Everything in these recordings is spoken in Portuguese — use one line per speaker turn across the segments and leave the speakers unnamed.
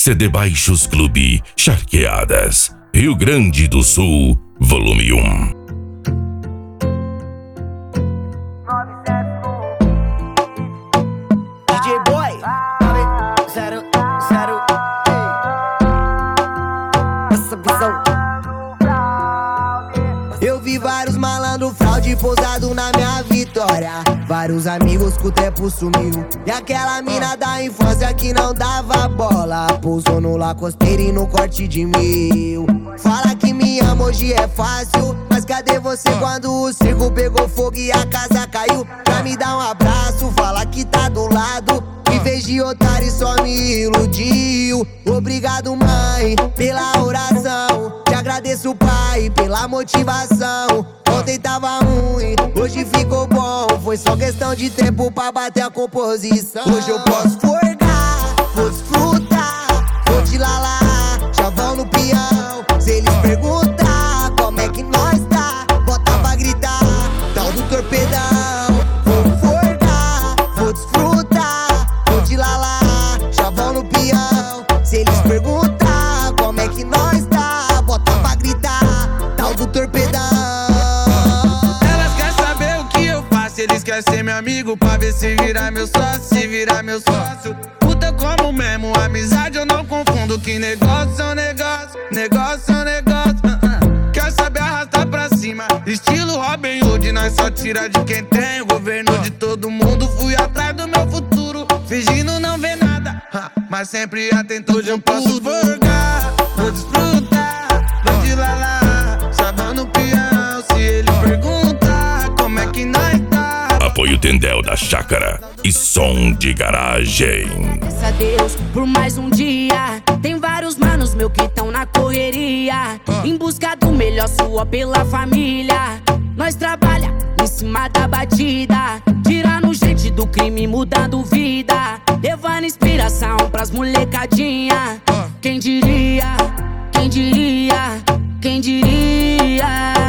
CD Baixos Clube Charqueadas, Rio Grande do Sul, volume 1.
DJ Boy, 0, essa visão. Eu vi vários malandro fraude pousado na minha vitória. Vários amigos que o tempo sumiu. E aquela mina da infância que não dava bola pousou no lacosteiro e no corte de 1000. Fala que me ama, hoje é fácil, mas cadê você quando o circo pegou fogo e a casa caiu? Pra me dar um abraço, fala que tá do lado. Em vez de otário só me iludiu. Obrigado, mãe, pela oração. Te agradeço, pai, pela motivação. Ontem tava ruim, hoje ficou bom. Foi só questão de tempo pra bater a composição. Hoje eu posso forgar, vou desfrutar, vou te lalar, chavão no peão. Se eles perguntar como é que nós tá, bota pra gritar, tal do torpedão. Vou forgar, vou desfrutar, vou te lalar, chavão no peão. Se eles perguntar como é que nós tá, bota pra gritar, tal do torpedão.
Eles querem ser meu amigo pra ver se virar meu sócio, se virar meu sócio. Puta como mesmo, amizade eu não confundo. Que negócio é um negócio, negócio é um negócio. Quer saber arrastar pra cima, estilo Robin Hood. Nós só tira de quem tem, o governo de todo mundo. Fui atrás do meu futuro, fingindo não ver nada, mas sempre atento. Hoje eu posso forgar, vou desfrutar, vou de lalar, sabão no peão. Se ele perguntar como é que nós tá,
Apoio Tendel da Chácara e som de garagem.
Graças a Deus por mais um dia. Tem vários manos meu que tão na correria, em busca do melhor, sua pela família. Nós trabalha em cima da batida, tirando gente do crime, mudando vida, levando inspiração pras molecadinha. Quem diria, quem diria, quem diria?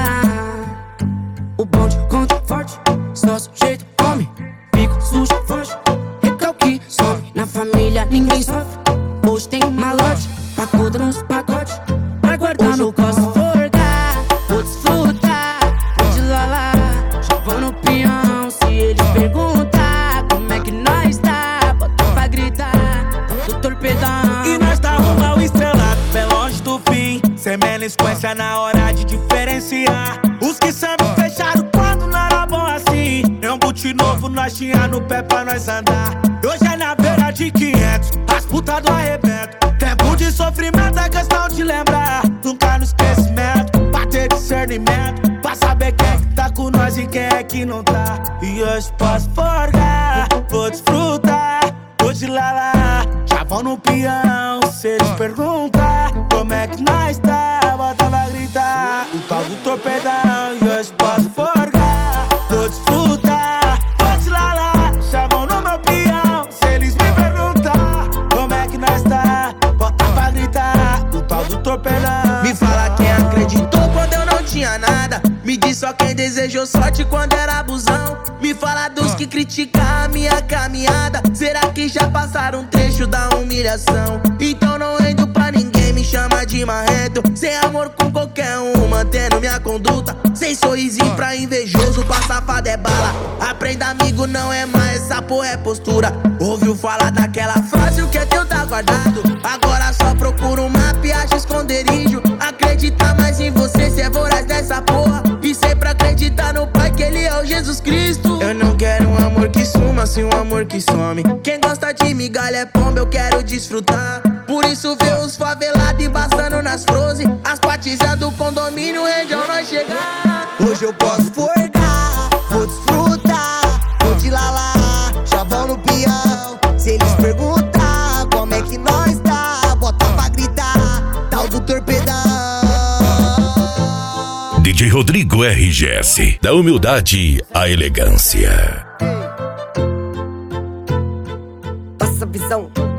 O bonde conta forte, só sujeito come, fico sujo, foge, recalque, sobe. Na família ninguém sofre, hoje tem malote, pacuda nos pacotes, pra guardar no cosmo. Forgar, vou desfrutar, vou de lalar, chavão no peão. Se eles perguntar como é que nós tá, bota pra gritar, do torpedão.
E nós tá rumo ao estrelado, bem longe do fim, sem melisquência na hora de diferenciar. Os que sempre fecharam quando não era bom assim, é um boot novo, nós tinha no pé pra nós andar. Hoje é na beira de 500, as putas do arrebento. Tempo de sofrimento é questão de lembrar, nunca no esquecimento, pra ter discernimento, pra saber quem é que tá com nós e quem é que não tá. E hoje posso forgar, vou desfrutar, vou de lalar, chavão no peão. Se eles perguntar como é que nós tá, bota pra gritar, o tal do torpedão. E hoje posso forgar, vou desfrutar, vou te lalar, chavão no meu peão. Se eles me perguntar como é que nós tá, bota pra gritar, o tal do torpedão.
Me fala quem acreditou quando eu não tinha nada, me diz só quem desejou sorte quando era abusão. Me fala dos que criticam a minha caminhada, será que já passaram um trecho da humilhação? Então não rendo pra ninguém, me chama de marrento. Sem amor com qualquer um, mantendo minha conduta. Sem sorrisinho pra invejoso, pra safado é bala. Aprenda amigo, não é mais, essa porra é postura. Ouviu falar daquela frase, o que é teu tá guardado. Agora só procura um mapa e acha esconderijo. Acredita mais em você, cê é voraz dessa porra. E sempre acreditar no Pai, que Ele é o Jesus Cristo. Eu não quero um amor que suma, sim um amor que some. Quem gosta de migalha é pomba, eu quero desfrutar. Por isso vê os favelados embaçando nas frozen, as patizas do condomínio, rende ao nós chegar. Hoje eu posso forgar, vou desfrutar, vou te lalar, chavão no peão. Se eles perguntar como é que nós tá, bota pra gritar, tal do torpedão.
DJ Rodrigo RGS, da humildade à elegância.
Passa visão.